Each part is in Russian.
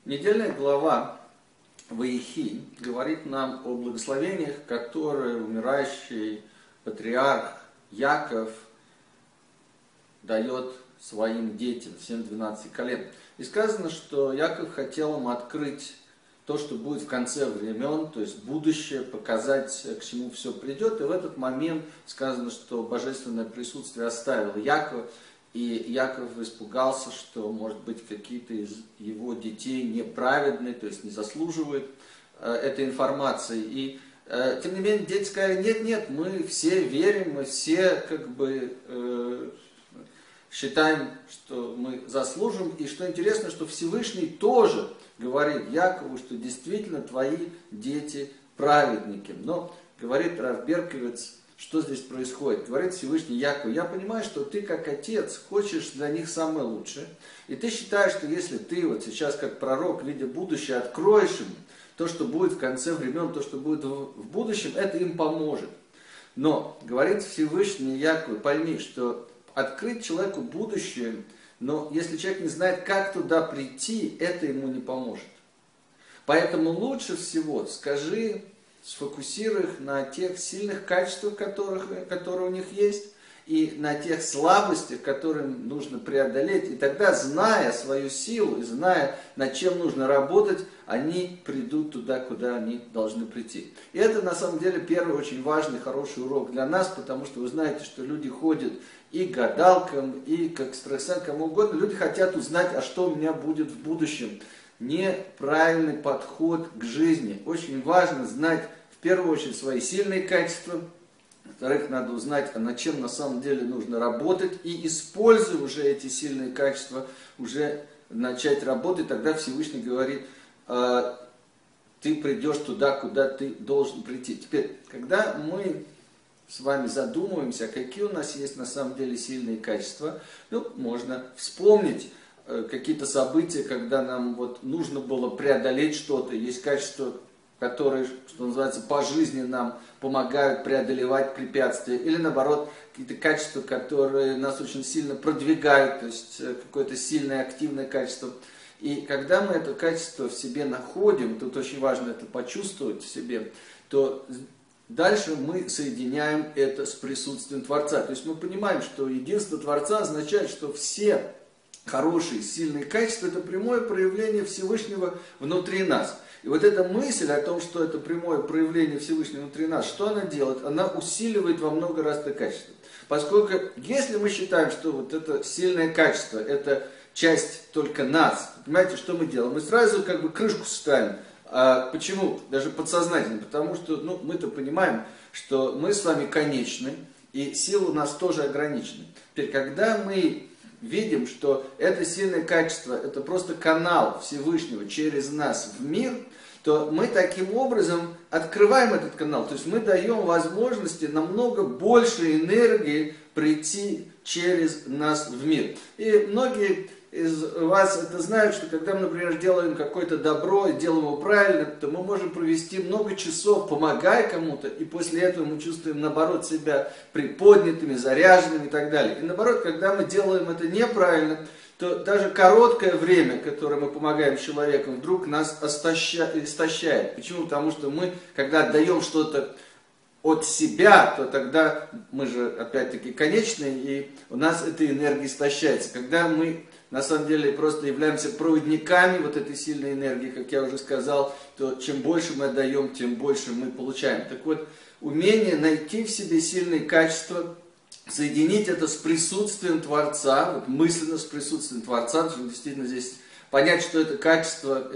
Недельная глава Ваихи говорит нам о благословениях, которые умирающий патриарх Яков дает своим детям, всем 12 колен. И сказано, что Яков хотел им открыть то, что будет в конце времен, то есть будущее, показать, к чему все придет. И в этот момент сказано, что божественное присутствие оставило Якова, и Яков испугался, что, может быть, какие-то из его детей неправедные, то есть не заслуживают этой информации. И, тем не менее, дети сказали, нет, мы все верим, мы все считаем, что мы заслужим. И что интересно, что Всевышний тоже говорит Якову, что действительно твои дети праведники. Но, говорит Рав Берковиц, что здесь происходит? Говорит Всевышний Якову, я понимаю, что ты как отец хочешь для них самое лучшее. И ты считаешь, что если ты вот сейчас как пророк, видя будущее, откроешь им то, что будет в конце времен, то, что будет в будущем, это им поможет. Но, говорит Всевышний Якову, пойми, что открыть человеку будущее, но если человек не знает, как туда прийти, это ему не поможет. Поэтому лучше всего скажи, сфокусируй их на тех сильных качествах, которые у них есть, и на тех слабостях, которые нужно преодолеть. И тогда, зная свою силу и зная, над чем нужно работать, они придут туда, куда они должны прийти. И это, на самом деле, первый очень важный, хороший урок для нас, потому что вы знаете, что люди ходят и к гадалкам, и к экстрасенсам, кому угодно. Люди хотят узнать, а что у меня будет в будущем. Неправильный подход к жизни. Очень важно знать, в первую очередь, свои сильные качества. Во-вторых, надо узнать, а над чем на самом деле нужно работать. И, используя уже эти сильные качества, уже начать работать. Тогда Всевышний говорит, ты придешь туда, куда ты должен прийти. Теперь, когда мы с вами задумываемся, какие у нас есть на самом деле сильные качества, можно вспомнить какие-то события, когда нам нужно было преодолеть что-то. Есть качества, которые, что называется, по жизни нам помогают преодолевать препятствия. Или наоборот, какие-то качества, которые нас очень сильно продвигают, то есть какое-то сильное, активное качество. И когда мы это качество в себе находим, тут очень важно это почувствовать в себе, то дальше мы соединяем это с присутствием Творца. То есть мы понимаем, что единство Творца означает, что все хорошие, сильные качества – это прямое проявление Всевышнего внутри нас. И вот эта мысль о том, что это прямое проявление Всевышнего внутри нас, что она делает? Она усиливает во много раз это качество. Поскольку если мы считаем, что вот это сильное качество – это часть только нас, понимаете, что мы делаем? Мы сразу крышку ставим. Почему? Даже подсознательно. Потому что мы-то понимаем, что мы с вами конечны, и силы у нас тоже ограничены. Теперь, когда мы видим, что это сильное качество, это просто канал Всевышнего через нас в мир, то мы таким образом открываем этот канал. То есть мы даем возможности намного больше энергии прийти через нас в мир. И многие из вас это знают, что когда мы, например, делаем какое-то добро и делаем его правильно, то мы можем провести много часов, помогая кому-то, и после этого мы чувствуем, наоборот, себя приподнятыми, заряженными и так далее. И наоборот, когда мы делаем это неправильно, то даже короткое время, которое мы помогаем человеку, вдруг нас истощает. Почему? Потому что мы, когда отдаем что-то от себя, то тогда мы же, опять-таки, конечные, и у нас эта энергия истощается. Когда мы, на самом деле, просто являемся проводниками вот этой сильной энергии, как я уже сказал, то чем больше мы отдаем, тем больше мы получаем. Так вот, умение найти в себе сильные качества, соединить это с присутствием Творца, мысленно с присутствием Творца, чтобы действительно здесь понять, что это качество,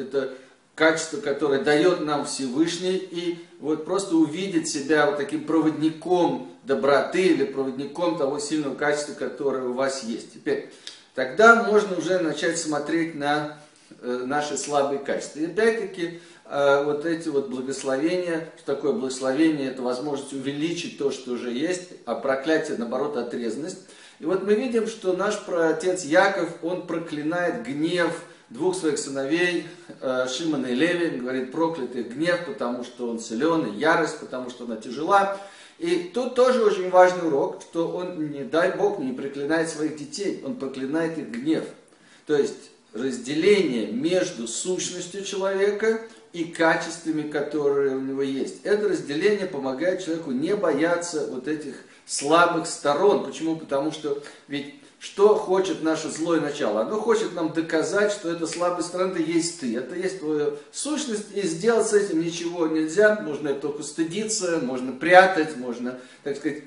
которое дает нам Всевышний, и просто увидеть себя таким проводником доброты или проводником того сильного качества, которое у вас есть. Теперь, тогда можно уже начать смотреть на наши слабые качества. И опять-таки, эти благословения, что такое благословение, это возможность увеличить то, что уже есть, а проклятие, наоборот, отрезанность. И мы видим, что наш праотец Яков, он проклинает гнев двух своих сыновей, Шимона и Леви, он говорит, проклятый гнев, потому что он силен, и ярость, потому что она тяжела. И тут тоже очень важный урок, что он, не дай Бог, не проклинает своих детей, он проклинает их гнев. То есть разделение между сущностью человека и качествами, которые у него есть. Это разделение помогает человеку не бояться вот этих слабых сторон. Почему? Потому что ведь что хочет наше злое начало? Оно хочет нам доказать, что эта слабая сторона это есть ты, это есть твоя сущность, и сделать с этим ничего нельзя, можно только стыдиться, можно прятать, можно, так сказать,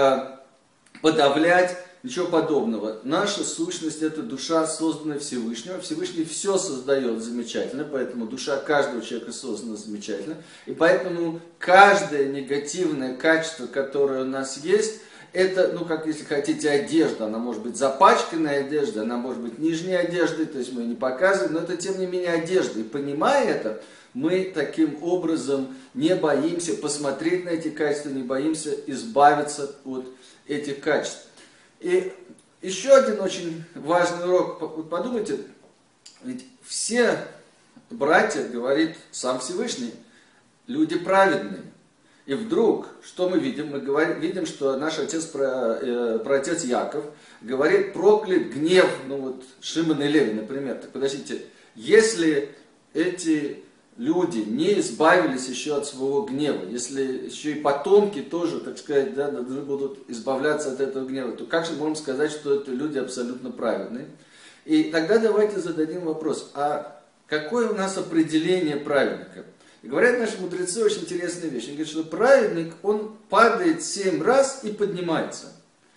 подавлять. Ничего подобного. Наша сущность это душа, созданная Всевышним. Всевышний все создает замечательно, поэтому душа каждого человека создана замечательно. И поэтому каждое негативное качество, которое у нас есть, это, ну как если хотите, одежда. Она может быть запачканная одежда, она может быть нижней одеждой, то есть мы ее не показываем, но это тем не менее одежда. И понимая это, мы таким образом не боимся посмотреть на эти качества, не боимся избавиться от этих качеств. И еще один очень важный урок. Вот подумайте, ведь все братья, говорит сам Всевышний, люди праведные. И вдруг, что мы видим? Мы видим, что наш отец, праотец Яков, говорит, проклят гнев, ну вот Шимон и Леви, например. Так подождите, если эти люди не избавились еще от своего гнева, если еще и потомки тоже, так сказать, да, будут избавляться от этого гнева, то как же можем сказать, что это люди абсолютно праведные? И тогда давайте зададим вопрос, а какое у нас определение праведника? И говорят наши мудрецы очень интересную вещь. Они говорят, что праведник, он падает 7 раз и поднимается.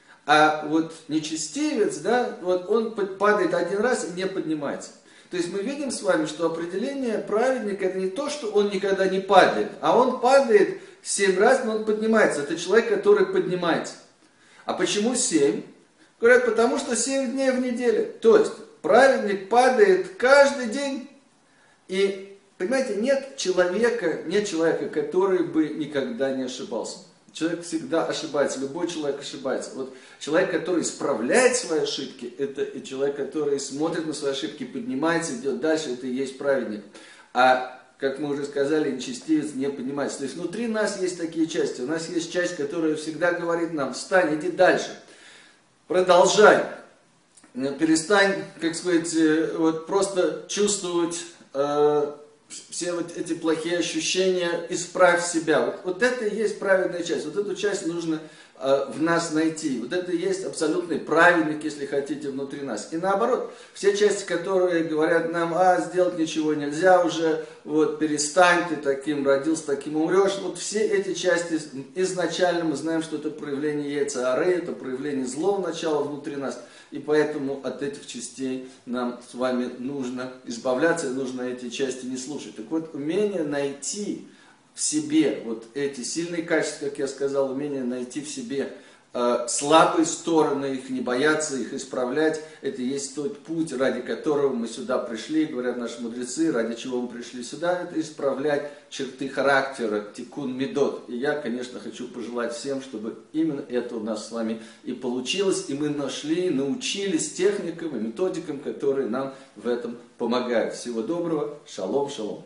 А вот нечестивец, да, вот он падает 1 раз и не поднимается. То есть мы видим с вами, что определение праведника это не то, что он никогда не падает, а он падает 7 раз, но он поднимается. Это человек, который поднимается. А почему 7? Говорят, потому что 7 дней в неделю. То есть праведник падает каждый день. И, понимаете, нет человека, который бы никогда не ошибался. Человек всегда ошибается, любой человек ошибается. Вот человек, который исправляет свои ошибки, это и человек, который смотрит на свои ошибки, поднимается, идет дальше, это и есть праведник. А, как мы уже сказали, нечестивец не поднимается. То есть внутри нас есть такие части. У нас есть часть, которая всегда говорит нам, встань, иди дальше, продолжай. Перестань, как сказать, вот просто чувствовать все вот эти плохие ощущения, исправь себя. Вот это и есть праведная часть. Вот эту часть нужно в нас найти. Вот это и есть абсолютный праведник, если хотите, внутри нас. И наоборот, все части, которые говорят нам, сделать ничего нельзя уже, вот перестань, ты таким родился, таким умрешь. Вот все эти части изначально мы знаем, что это проявление яйца Ары, это проявление злого начала внутри нас. И поэтому от этих частей нам с вами нужно избавляться, и нужно эти части не слушать. Так вот, умение найти в себе вот эти сильные качества, как я сказал, умение найти в себе слабые стороны, их не бояться, их исправлять, это и есть тот путь, ради которого мы сюда пришли, говорят наши мудрецы, ради чего мы пришли сюда, это исправлять черты характера, тикун медот. И я, конечно, хочу пожелать всем, чтобы именно это у нас с вами и получилось, и мы научились техникам и методикам, которые нам в этом помогают. Всего доброго, шалом, шалом.